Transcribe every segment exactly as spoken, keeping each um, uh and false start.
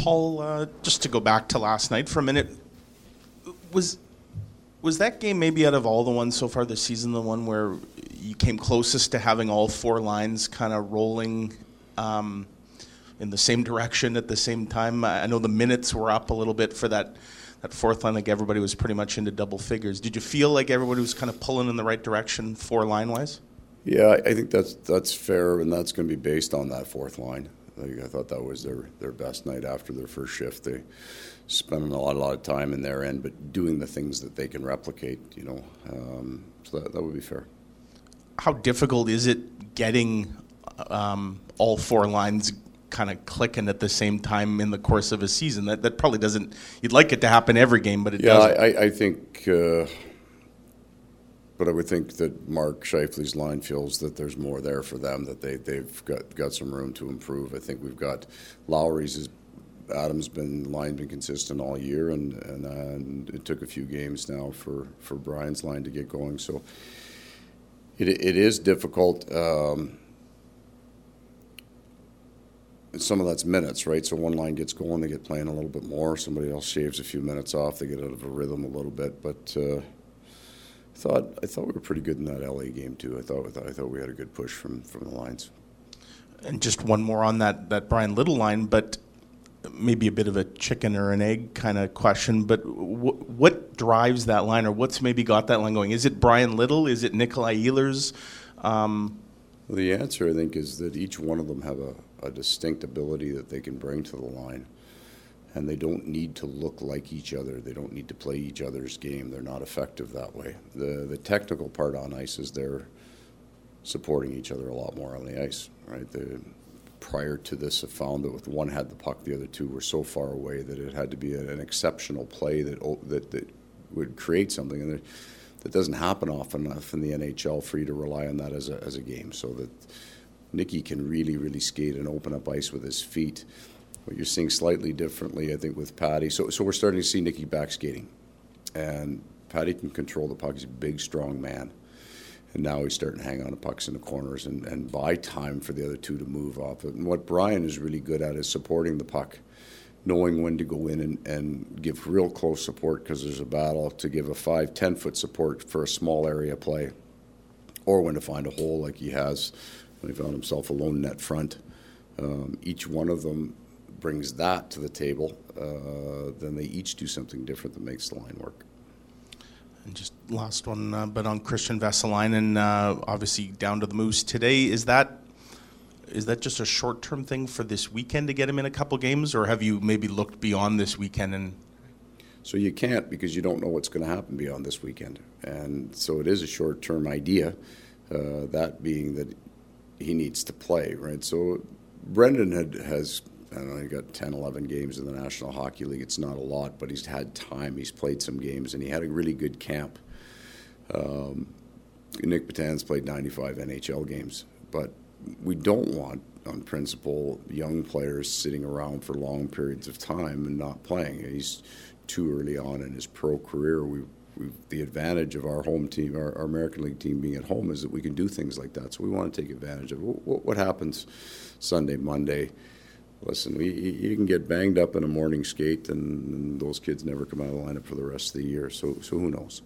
Paul, uh, just to go back to last night for a minute, was was that game maybe out of all the ones so far this season the one where you came closest to having all four lines kind of rolling um, in the same direction at the same time? I know the minutes were up a little bit for that, that fourth line, like everybody was pretty much into double figures. Did you feel like everybody was kind of pulling in the right direction four line-wise? Yeah, I think that's that's fair, and that's going to be based on that fourth line. Like, I thought that was their, their best night after their first shift. They spent a lot, a lot of time in their end, but doing the things that they can replicate, you know. Um, so that, that would be fair. How difficult is it getting um, all four lines kind of clicking at the same time in the course of a season? That that probably doesn't, you'd like it to happen every game, but it yeah, doesn't. Yeah, I, I think, uh, but I would think that Mark Scheifele's line feels that there's more there for them, that they, they've got, got some room to improve. I think we've got Lowry's, is, Adam's been, line been consistent all year, and, and, and it took a few games now for, for Brian's line to get going. So it it is difficult. Um, Some of that's minutes, right? So one line gets going, they get playing a little bit more. Somebody else shaves a few minutes off, they get out of a rhythm a little bit. But uh, I thought I thought we were pretty good in that L A game too. I thought I thought, I thought we had a good push from, from the lines. And just one more on that that Brian Little line, but maybe a bit of a chicken or an egg kind of question. But w- what drives that line, or what's maybe got that line going? Is it Brian Little? Is it Nikolai Ehlers? Um, well, the answer, I think, is that each one of them have a a distinct ability that they can bring to the line, and they don't need to look like each other. They don't need to play each other's game. They're not effective that way. The the technical part on ice is they're supporting each other a lot more on the ice, right? The, prior to this, I found that if one had the puck, the other two were so far away that it had to be an exceptional play that that, that would create something, and that doesn't happen often enough in the N H L for you to rely on that as a as a game. So that Nicky can really, really skate and open up ice with his feet. What you're seeing slightly differently, I think, with Patty. So, so we're starting to see Nicky back skating, and Patty can control the puck. He's a big, strong man, and now he's starting to hang on to pucks in the corners and, and buy time for the other two to move off it. And what Brian is really good at is supporting the puck, knowing when to go in and, and give real close support because there's a battle, to give a five, ten foot support for a small area play, or when to find a hole like he has. When he found himself alone net front. Um, each one of them brings that to the table. Uh, then they each do something different that makes the line work. And just last one, uh, but on Christian Vesalainen, uh, obviously down to the Moose today. Is that is that just a short-term thing for this weekend to get him in a couple games, or have you maybe looked beyond this weekend? And so you can't, because you don't know what's going to happen beyond this weekend. And so it is a short-term idea, uh, that being that he needs to play, right? So Brendan had, has, I don't know, he got ten, eleven games in the National Hockey League. It's not a lot, but he's had time. He's played some games, and he had a really good camp. Um, Nick Batan's played ninety-five N H L games, but we don't want, on principle, young players sitting around for long periods of time and not playing. He's too early on in his pro career. We We've, the advantage of our home team, our, our American League team being at home, is that we can do things like that. So we want to take advantage of it. What, what happens Sunday, Monday? Listen, we, you can get banged up in a morning skate, and, and those kids never come out of the lineup for the rest of the year. So, so who knows?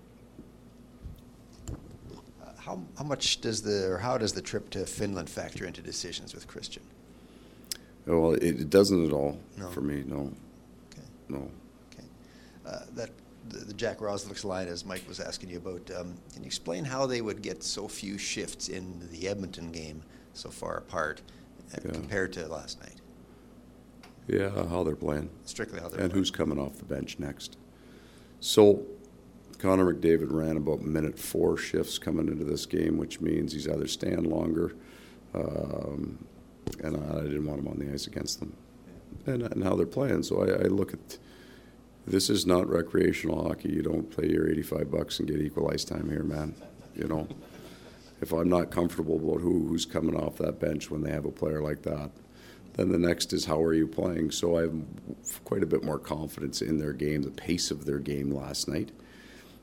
Uh, how how much does the or how does the trip to Finland factor into decisions with Christian? Well, it, it doesn't at all no. for me. No. Okay. No. Okay. Uh, that. The, the Jack Roslovic line, as Mike was asking you about, um, can you explain how they would get so few shifts in the Edmonton game so far apart uh, yeah. compared to last night? Yeah, how they're playing. Strictly how they're and playing. And who's coming off the bench next. So Connor McDavid ran about minute four shifts coming into this game, which means he's either staying longer, um, and I, I didn't want him on the ice against them, yeah. and, and how they're playing. So I, I look at... This is not recreational hockey. You don't pay your eighty-five bucks and get equal ice time here, man. You know, if I'm not comfortable about who, who's coming off that bench when they have a player like that, then the next is how are you playing? So I have quite a bit more confidence in their game, the pace of their game last night.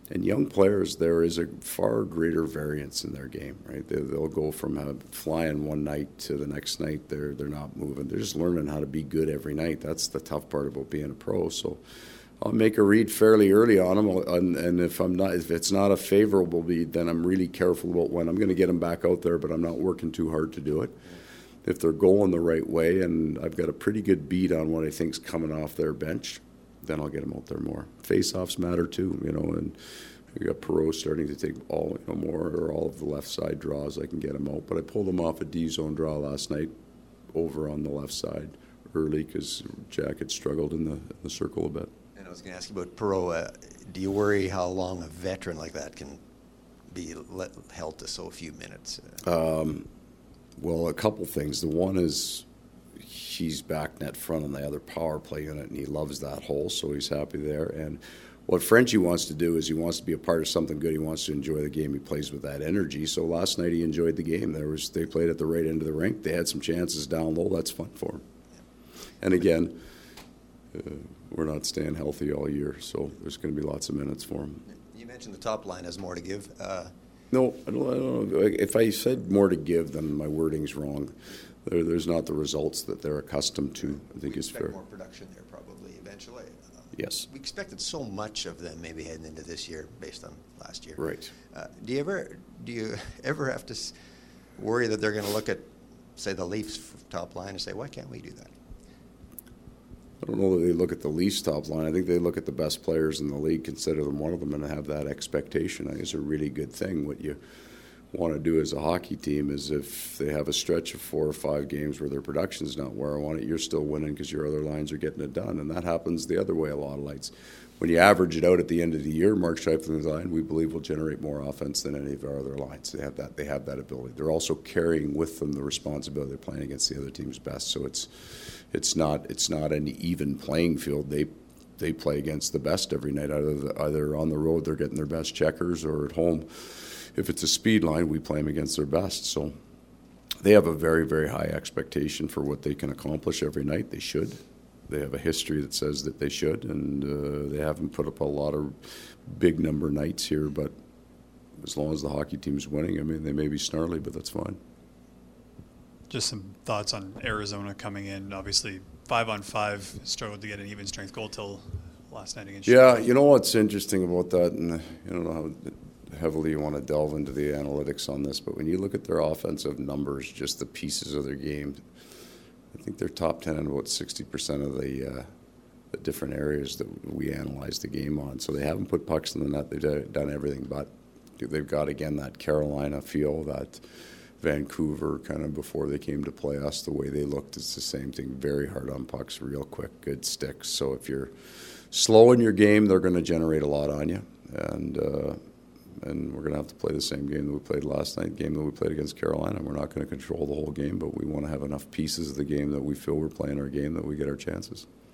And young players, there is a far greater variance in their game, right? They, they'll go from uh, flying one night to the next night. They're they're not moving. They're just learning how to be good every night. That's the tough part about being a pro. So I'll make a read fairly early on them, and, and if I'm not, if it's not a favorable read, then I'm really careful about when I'm going to get them back out there. But I'm not working too hard to do it. If they're going the right way, and I've got a pretty good beat on what I think's coming off their bench, then I'll get them out there more. Face-offs matter too, you know, and we got Perreault starting to take all, you know, more or all of the left side draws. I can get him out, but I pulled him off a D-zone draw last night over on the left side early because Jack had struggled in the, in the circle a bit. And I was going to ask you about Perreault. Uh, do you worry how long a veteran like that can be let, held to so few minutes? Um, well, a couple things. The one is he's back net front on the other power play unit, and he loves that hole, so he's happy there. And what Frenchie wants to do is he wants to be a part of something good. He wants to enjoy the game. He plays with that energy. So last night he enjoyed the game. There was they played at the right end of the rink. They had some chances down low. That's fun for him. And again, uh, we're not staying healthy all year, so there's going to be lots of minutes for him. You mentioned the top line has more to give. Uh, No, I don't, I don't know. If I said more to give, then my wording's wrong. There, there's not the results that they're accustomed to, I think we is expect fair. more production there probably eventually. Uh, Yes. We expected so much of them maybe heading into this year based on last year. Right. Uh, do you ever do you ever have to s- worry that they're going to look at, say, the Leafs top line and say, why can't we do that? I don't know that they look at the Leafs top line. I think they look at the best players in the league, consider them one of them, and have that expectation. I think it's a really good thing. What you want to do as a hockey team is if they have a stretch of four or five games where their production's not where I want it, you're still winning because your other lines are getting it done. And that happens the other way a lot of nights. When you average it out at the end of the year, Mark Scheifele's line, we believe, will generate more offense than any of our other lines. They have that. They have that ability. They're also carrying with them the responsibility of playing against the other team's best. So it's it's not it's not an even playing field. They they play against the best every night. Either the, either on the road they're getting their best checkers, or at home, if it's a speed line, we play them against their best. So they have a very very high expectation for what they can accomplish every night. They should. They have a history that says that they should, and uh, they haven't put up a lot of big number nights here. But as long as the hockey team's winning, I mean, they may be snarly, but that's fine. Just some thoughts on Arizona coming in. Obviously, five on five struggled to get an even strength goal till last night against Yeah, Chicago. you know what's interesting about that, and I don't know how heavily you want to delve into the analytics on this, but when you look at their offensive numbers, just the pieces of their game, I think they're top ten in about sixty percent of the, uh, the different areas that we analyze the game on. So they haven't put pucks in the net. They've done everything but. They've got, again, that Carolina feel, that Vancouver kind of before they came to play us, the way they looked, it's the same thing. Very hard on pucks, real quick, good sticks. So if you're slow in your game, they're going to generate a lot on you. And uh, and we're going to have to play the same game that we played last night, game that we played against Carolina. We're not going to control the whole game, but we want to have enough pieces of the game that we feel we're playing our game that we get our chances.